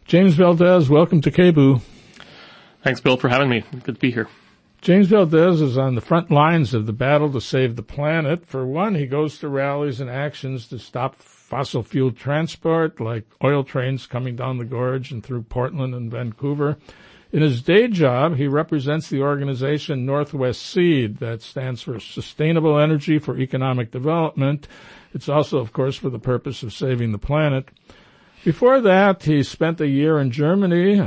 James Valdez, welcome to KBOO. Thanks, Bill, for having me. Good to be here. James Valdez is on the front lines of the battle to save the planet. For one, he goes to rallies and actions to stop fossil fuel transport, like oil trains coming down the gorge and through Portland and Vancouver. In his day job, he represents the organization Northwest Seed, that stands for Sustainable Energy for Economic Development. It's also, of course, for the purpose of saving the planet. Before that, he spent a year in Germany,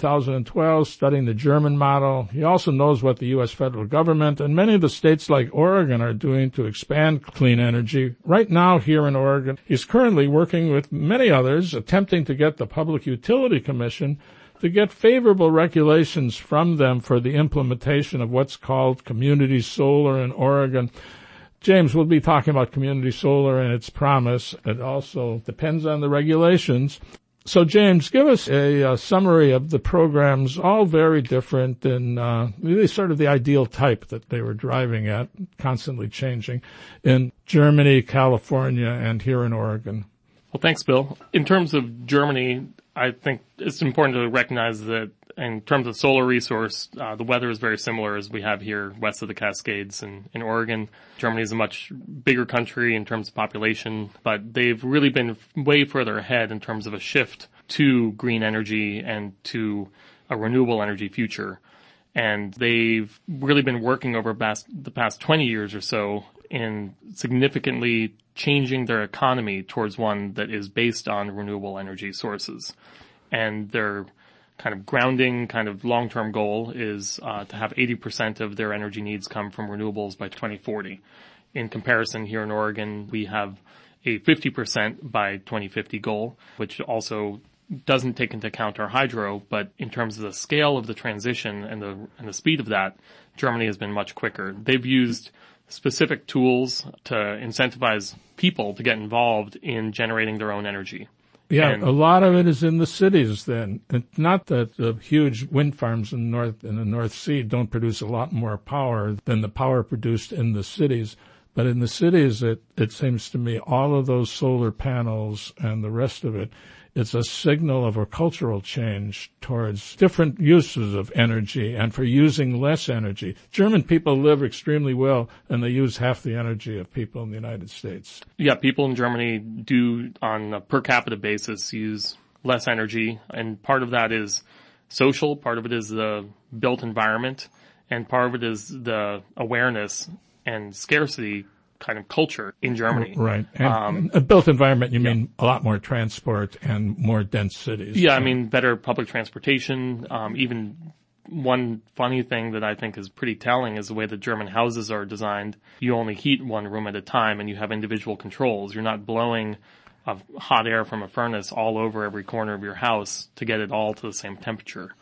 2012, studying the German model. He also knows what the U.S. federal government and many of the states like Oregon are doing to expand clean energy. Right now, here in Oregon, he's currently working with many others, attempting to get the Public Utility Commission to get favorable regulations from them for the implementation of what's called community solar in Oregon. James, we'll be talking about community solar and its promise. It also depends on the regulations. So, James, give us a summary of the programs, all very different and really sort of the ideal type that they were driving at, constantly changing in Germany, California, and here in Oregon. Well, thanks, Bill. In terms of Germany, I think it's important to recognize that in terms of solar resource, the weather is very similar as we have here west of the Cascades in Oregon. Germany is a much bigger country in terms of population, but they've really been way further ahead in terms of a shift to green energy and to a renewable energy future. And they've really been working over the past 20 years or so in significantly changing their economy towards one that is based on renewable energy sources. And their kind of grounding, kind of long-term goal is to have 80% of their energy needs come from renewables by 2040. In comparison, here in Oregon, we have a 50% by 2050 goal, which also doesn't take into account our hydro, but in terms of the scale of the transition and the speed of that, Germany has been much quicker. They've used specific tools to incentivize people to get involved in generating their own energy. Yeah, a lot of it is in the cities then. It's not that the huge wind farms in the North Sea don't produce a lot more power than the power produced in the cities. But in the cities, it seems to me, all of those solar panels and the rest of it, it's a signal of a cultural change towards different uses of energy and for using less energy. German people live extremely well, and they use half the energy of people in the United States. Yeah, people in Germany do, on a per capita basis, use less energy, and part of that is social, part of it is the built environment, and part of it is the awareness and scarcity kind of culture in Germany. Right. And a built environment, you mean a lot more transport and more dense cities. Yeah, I mean better public transportation. Even one funny thing that I think is pretty telling is the way the German houses are designed. You only heat one room at a time and you have individual controls. You're not blowing hot air from a furnace all over every corner of your house to get it all to the same temperature.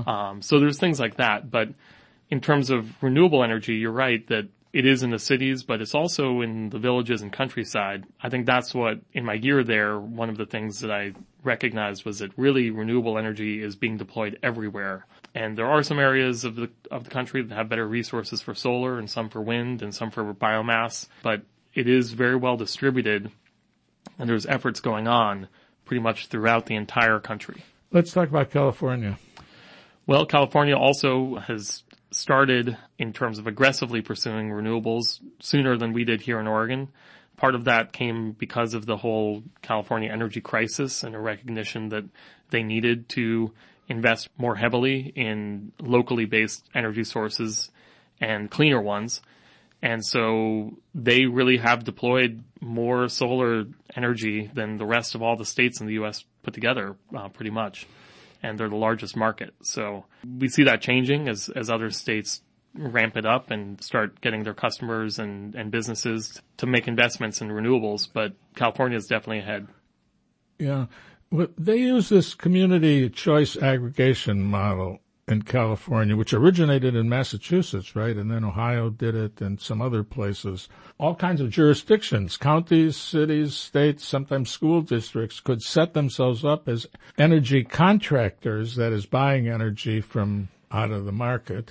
So there's things like that. But in terms of renewable energy, you're right that it is in the cities, but it's also in the villages and countryside. I think that's what, in my year there, one of the things that I recognized was that really renewable energy is being deployed everywhere. And there are some areas of the country that have better resources for solar and some for wind and some for biomass, but it is very well distributed and there's efforts going on pretty much throughout the entire country. Let's talk about California. Well, California also has started in terms of aggressively pursuing renewables sooner than we did here in Oregon. Part of that came because of the whole California energy crisis and a recognition that they needed to invest more heavily in locally based energy sources and cleaner ones. And so they really have deployed more solar energy than the rest of all the states in the U.S. put together, pretty much. And they're the largest market. So we see that changing as other states ramp it up and start getting their customers and businesses to make investments in renewables. But California is definitely ahead. Yeah. Well, they use this community choice aggregation model in California, which originated in Massachusetts, right? And then Ohio did it and some other places. All kinds of jurisdictions, counties, cities, states, sometimes school districts could set themselves up as energy contractors, that is buying energy from out of the market.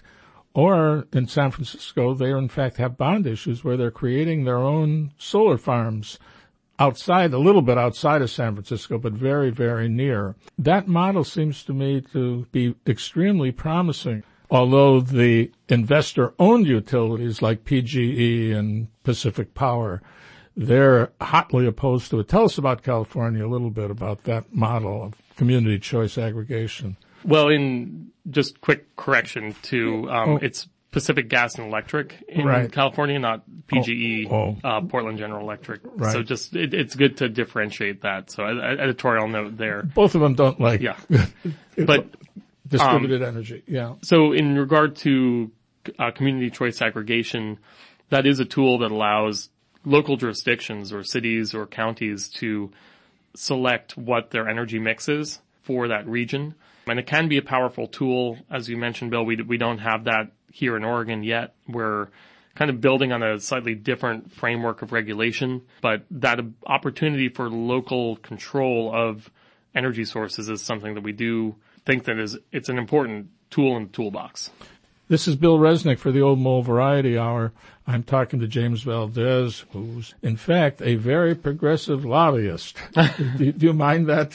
Or in San Francisco, they in fact have bond issues where they're creating their own solar farms outside, a little bit outside of San Francisco, but very, very near. That model seems to me to be extremely promising. Although the investor-owned utilities like PGE and Pacific Power, they're hotly opposed to it. Tell us about California, a little bit about that model of community choice aggregation. Well, in just quick correction to, it's Pacific Gas and Electric in California, not PGE, Portland General Electric. Right. So just, it's good to differentiate that. So editorial note there. Both of them don't like but distributed energy. Yeah. So in regard to community choice aggregation, that is a tool that allows local jurisdictions or cities or counties to select what their energy mix is for that region. And it can be a powerful tool. As you mentioned, Bill, we don't have that here in Oregon yet. We're kind of building on a slightly different framework of regulation, but that opportunity for local control of energy sources is something that we do think that it's an important tool in the toolbox. This is Bill Resnick for the Old Mole Variety Hour. I'm talking to James Valdez, who's, in fact, a very progressive lobbyist. do you mind that?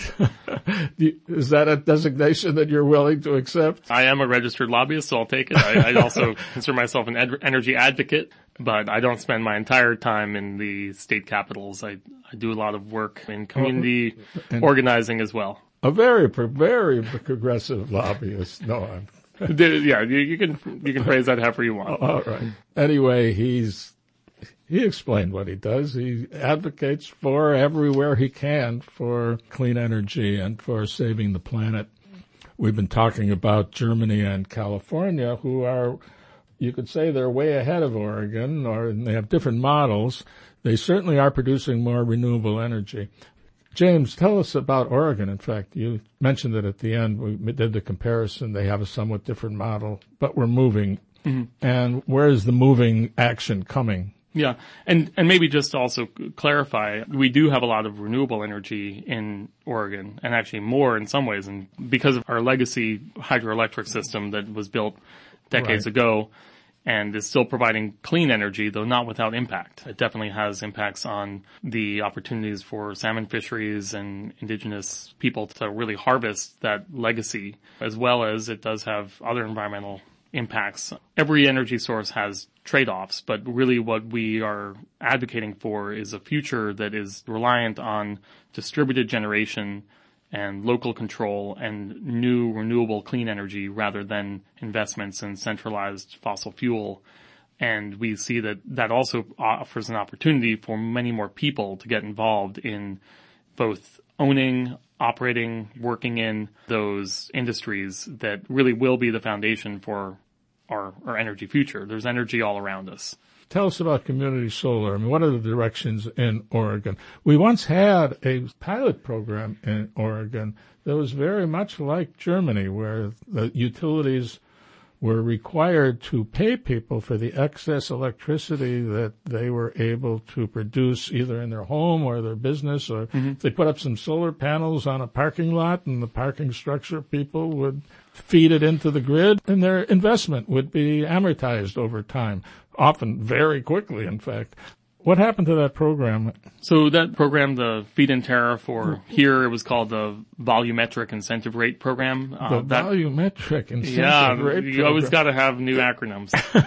Is that a designation that you're willing to accept? I am a registered lobbyist, so I'll take it. I also consider myself an energy advocate, but I don't spend my entire time in the state capitals. I do a lot of work in community organizing as well. A very progressive lobbyist. No, I'm... Yeah, you can phrase that however you want. All right. Anyway, he explained what he does. He advocates for everywhere he can for clean energy and for saving the planet. We've been talking about Germany and California, who are, you could say they're way ahead of Oregon, or they have different models. They certainly are producing more renewable energy. James, tell us about Oregon. In fact, you mentioned it at the end. We did the comparison. They have a somewhat different model, but we're moving. Mm-hmm. And where is the moving action coming? Yeah. And maybe just to also clarify, we do have a lot of renewable energy in Oregon, and actually more in some ways. And because of our legacy hydroelectric system that was built decades ago, and is still providing clean energy, though not without impact. It definitely has impacts on the opportunities for salmon fisheries and indigenous people to really harvest that legacy, as well as it does have other environmental impacts. Every energy source has trade-offs, but really what we are advocating for is a future that is reliant on distributed generation and local control and new renewable clean energy rather than investments in centralized fossil fuel. And we see that also offers an opportunity for many more people to get involved in both owning, operating, working in those industries that really will be the foundation for our energy future. There's energy all around us. Tell us about community solar. I mean, what are the directions in Oregon? We once had a pilot program in Oregon that was very much like Germany, where the utilities were required to pay people for the excess electricity that they were able to produce either in their home or their business, or they put up some solar panels on a parking lot and the parking structure people would feed it into the grid and their investment would be amortized over time, often very quickly, in fact. What happened to that program? So that program, the feed-in tariff, or here it was called the Volumetric Incentive Rate Program. Volumetric Incentive Rate Program. You always got to have new acronyms.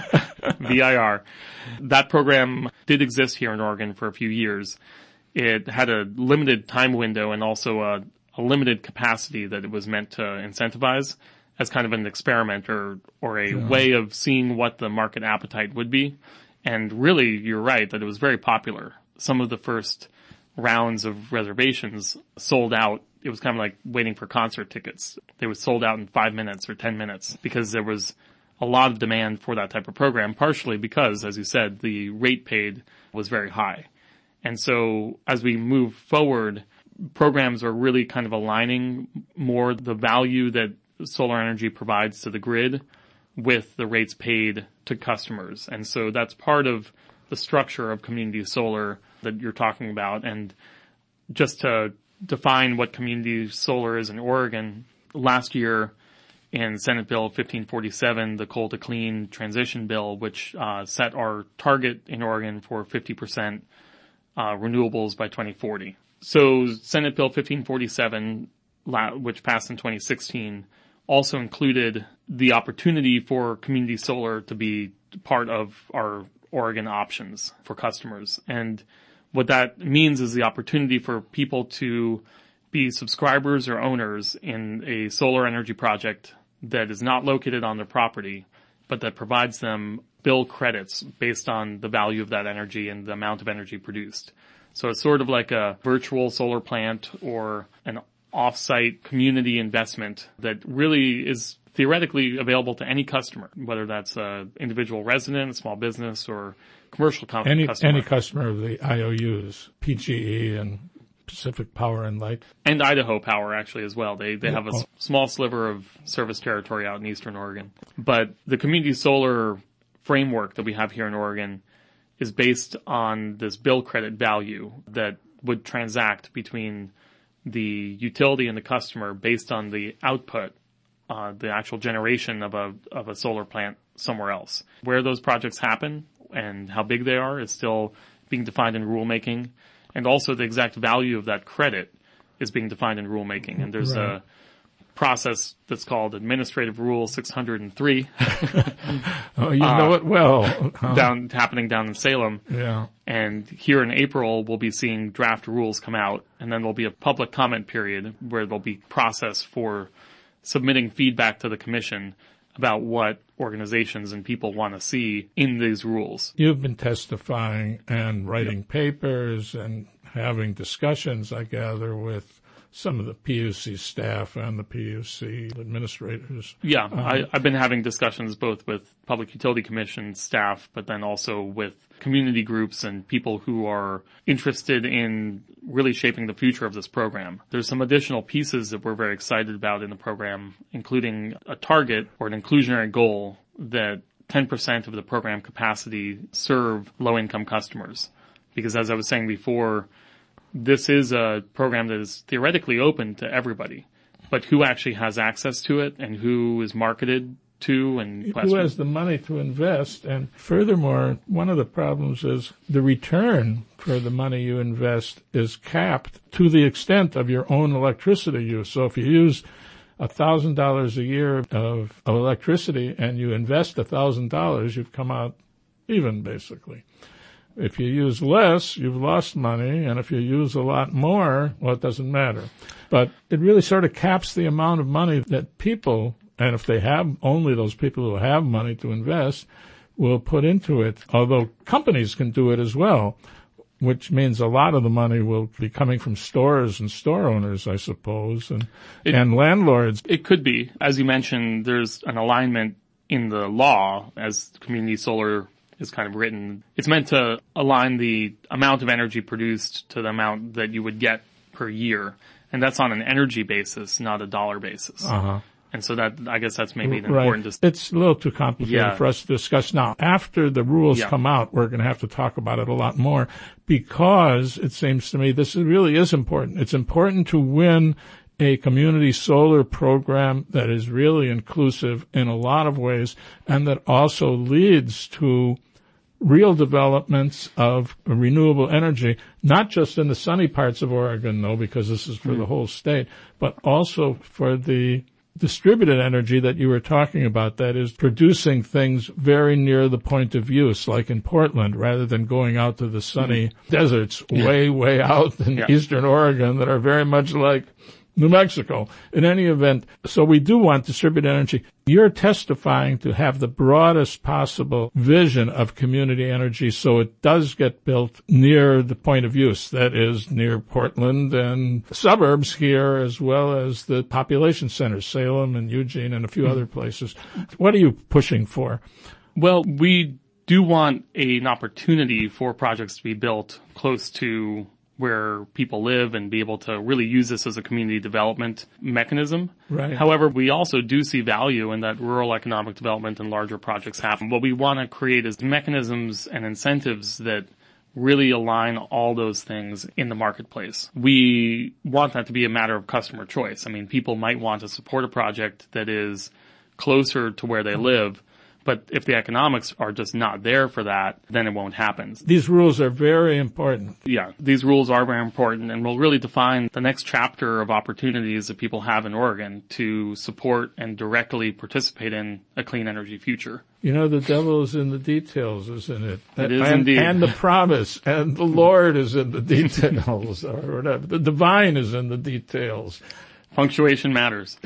VIR. That program did exist here in Oregon for a few years. It had a limited time window and also a limited capacity that it was meant to incentivize as kind of an experiment or a way of seeing what the market appetite would be. And really, you're right that it was very popular. Some of the first rounds of reservations sold out. It was kind of like waiting for concert tickets. They were sold out in 5 minutes or 10 minutes because there was a lot of demand for that type of program, partially because, as you said, the rate paid was very high. And so as we move forward, programs are really kind of aligning more the value that solar energy provides to the grid with the rates paid to customers. And so that's part of the structure of community solar that you're talking about. And just to define what community solar is in Oregon, last year in Senate Bill 1547, the Coal to Clean Transition Bill, which set our target in Oregon for 50% renewables by 2040. So Senate Bill 1547, which passed in 2016, also included the opportunity for community solar to be part of our Oregon options for customers. And what that means is the opportunity for people to be subscribers or owners in a solar energy project that is not located on their property, but that provides them bill credits based on the value of that energy and the amount of energy produced. So it's sort of like a virtual solar plant or an off-site community investment that really is theoretically available to any customer, whether that's an individual resident, a small business, or commercial customer. Any customer of the IOUs, PGE and Pacific Power and Light. And Idaho Power, actually, as well. They have a small sliver of service territory out in eastern Oregon. But the community solar framework that we have here in Oregon is based on this bill credit value that would transact between the utility and the customer based on the output, the actual generation of a solar plant somewhere else. Where those projects happen and how big they are is still being defined in rulemaking. And also the exact value of that credit is being defined in rulemaking. And there's a process that's called Administrative Rule 603. Oh, you know it well. Happening down in Salem. Yeah. And here in April, we'll be seeing draft rules come out, and then there'll be a public comment period where there'll be process for submitting feedback to the commission about what organizations and people want to see in these rules. You've been testifying and writing papers and having discussions, I gather, with some of the PUC staff and the PUC administrators. Yeah, I've been having discussions both with Public Utility Commission staff, but then also with community groups and people who are interested in really shaping the future of this program. There's some additional pieces that we're very excited about in the program, including a target or an inclusionary goal that 10% of the program capacity serve low-income customers. Because as I was saying before, this is a program that is theoretically open to everybody, but who actually has access to it and who is marketed to and who has the money to invest. And furthermore, one of the problems is the return for the money you invest is capped to the extent of your own electricity use. So if you use $1,000 a year of electricity and you invest $1,000, you've come out even, basically. If you use less, you've lost money, and if you use a lot more, well, it doesn't matter. But it really sort of caps the amount of money that people, and if they have only those people who have money to invest, will put into it, although companies can do it as well, which means a lot of the money will be coming from stores and store owners, I suppose, and landlords. It could be. As you mentioned, there's an alignment in the law as community solar is kind of written. It's meant to align the amount of energy produced to the amount that you would get per year. And that's on an energy basis, not a dollar basis. Uh-huh. And so that, I guess that's maybe an important It's a little too complicated for us to discuss now. After the rules come out, we're going to have to talk about it a lot more because it seems to me this really is important. It's important to win a community solar program that is really inclusive in a lot of ways and that also leads to real developments of renewable energy, not just in the sunny parts of Oregon, though, because this is for the whole state, but also for the distributed energy that you were talking about, that is producing things very near the point of use, like in Portland, rather than going out to the sunny deserts way out in eastern Oregon that are very much like New Mexico. In any event, so we do want distributed energy. You're testifying to have the broadest possible vision of community energy so it does get built near the point of use, that is near Portland and suburbs here as well as the population centers, Salem and Eugene and a few other places. What are you pushing for? Well, we do want an opportunity for projects to be built close to where people live and be able to really use this as a community development mechanism. Right. However, we also do see value in that rural economic development and larger projects happen. What we want to create is mechanisms and incentives that really align all those things in the marketplace. We want that to be a matter of customer choice. I mean, people might want to support a project that is closer to where they live, But if the economics are just not there for that, then it won't happen. These rules are very important. Yeah, these rules are very important and will really define the next chapter of opportunities that people have in Oregon to support and directly participate in a clean energy future. You know, the devil is in the details, isn't it? It is indeed. And the promise, and the Lord is in the details, or whatever. The divine is in the details. Punctuation matters.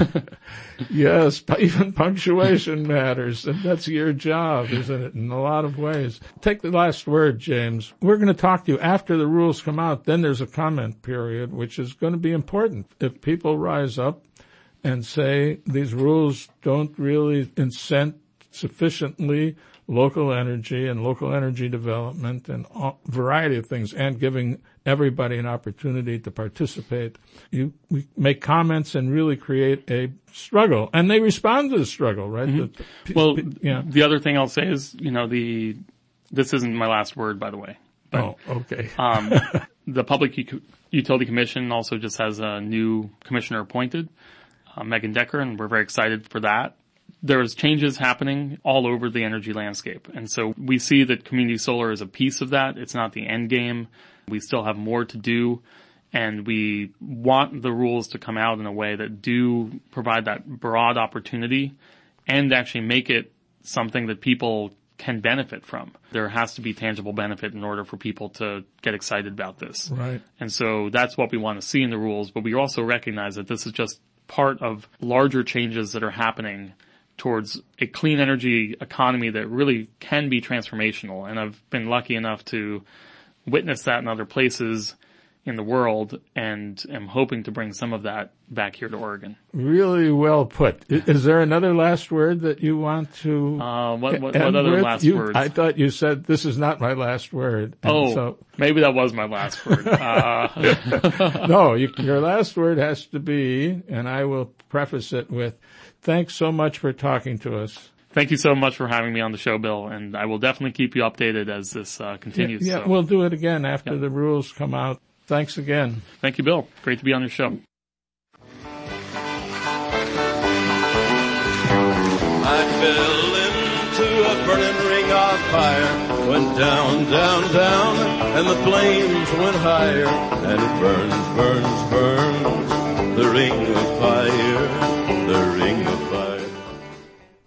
Yes, even punctuation matters. And that's your job, isn't it, in a lot of ways. Take the last word, James. We're going to talk to you after the rules come out. Then there's a comment period, which is going to be important. If people rise up and say these rules don't really incent sufficiently local energy and local energy development and a variety of things, and giving everybody an opportunity to participate. We make comments and really create a struggle, and they respond to the struggle, right? Mm-hmm. The other thing I'll say is, this isn't my last word, by the way. But, okay. The Public Utility Commission also just has a new commissioner appointed, Megan Decker, and we're very excited for that. There's changes happening all over the energy landscape. And so we see that community solar is a piece of that. It's not the end game. We still have more to do. And we want the rules to come out in a way that do provide that broad opportunity and actually make it something that people can benefit from. There has to be tangible benefit in order for people to get excited about this. Right. And so that's what we want to see in the rules. But we also recognize that this is just part of larger changes that are happening towards a clean energy economy that really can be transformational. And I've been lucky enough to witness that in other places in the world, and am hoping to bring some of that back here to Oregon. Really well put. Is there another last word that you want to what other last words? I thought you said, this is not my last word. Maybe that was my last word. No, your last word has to be, and I will preface it with, thanks so much for talking to us. Thank you so much for having me on the show, Bill, and I will definitely keep you updated as this continues. Yeah, we'll do it again after the rules come out. Thanks again. Thank you, Bill. Great to be on your show. I fell into a burning ring of fire, went down, down, down, and the flames went higher, and it burns, burns, burns, the ring of fire, the ring